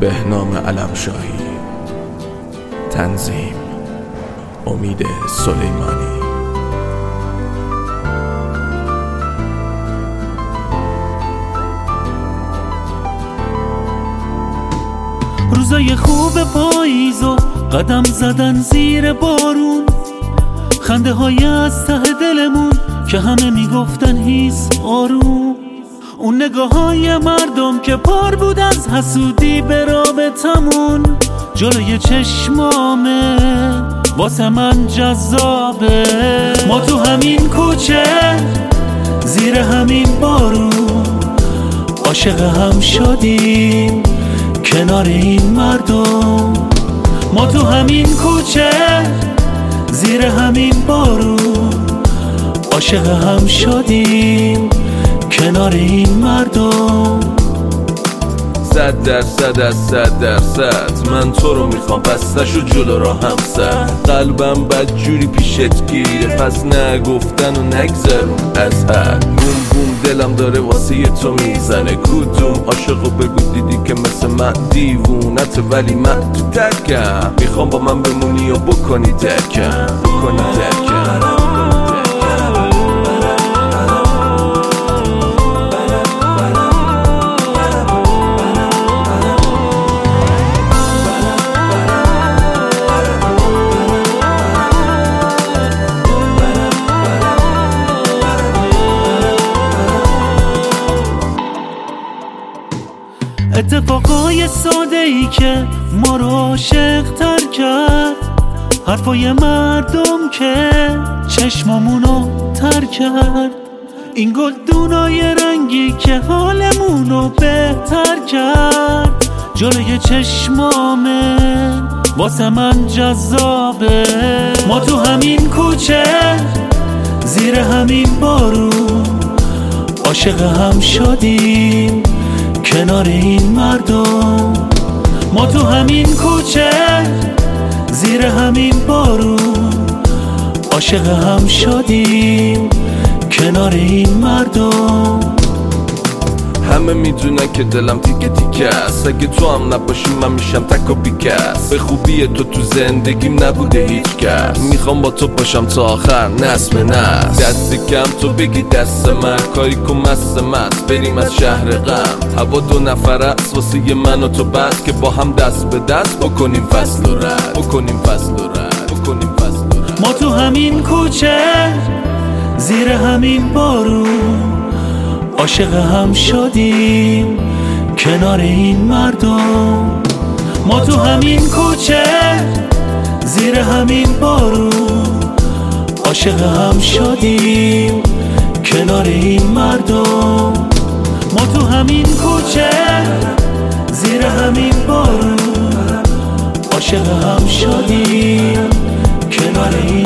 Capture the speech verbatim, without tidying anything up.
بهنام علمشاهی. تنظیم امید سلیمانی. روزای خوب پاییز و قدم زدن زیر بارون، خنده های از ته دلمون که همه میگفتن هیس آروم، اون نگاه های مردم که پر بود از حسودی به رابطمون، جلوی چشمامه واسه من جذابه. ما تو همین کوچه زیر همین بارون عاشق هم شدیم کنار این مردم. ما تو همین کوچه زیر همین بارون عاشق هم شدیم کنار این مردم. صد درصد از صد درصد من تو رو میخوام، بستشو جلو را هم سر. قلبم بد جوری پیشت گیره، پس نگفتن و نگذرون از حد. بوم بوم دلم داره واسه تو میزنه، کدوم عاشقو بگو دیدی که مثل من دیوونت، ولی من تو ترکم. میخوام با من بمونی و بکنی درکم، بکنی درکم. اتفاقای ساده ای که ما رو عاشق تر کرد، حرفای مردم که چشمامونو تر کرد، این گلدونای رنگی که حالمونو بهتر کرد، جلوی چشمامه واسه من جذابه. ما تو همین کوچه زیر همین بارون عاشق هم شدیم کنار این مردم. ما تو همین کوچه زیر همین بارون عاشق هم شدیم کنار این مردم. همه میدونن که دلم تیکه تیکه است، اگه تو هم نباشی من میشم تک و بیکس. به خوبی تو تو زندگیم نبوده هیچ کس، میخوام با تو باشم تا آخر نسل به نسل. دست کم تو بگی دست من، کاری کن مست مست بریم از شهر غم. هوا دو نفر است واسه من و تو، بس که با هم دست به دست بکنیم فصل و رد، بکنیم فصل و رد، بکنیم فصل و رد. ما تو همین کوچه زیر همین بارون عاشق هم شدیم کنار این مردم. ما تو همین کوچه زیر همین بارون عاشق هم شدیم کنار این مردم. ما تو همین کوچه زیر همین بارون عاشق هم شدیم کنار این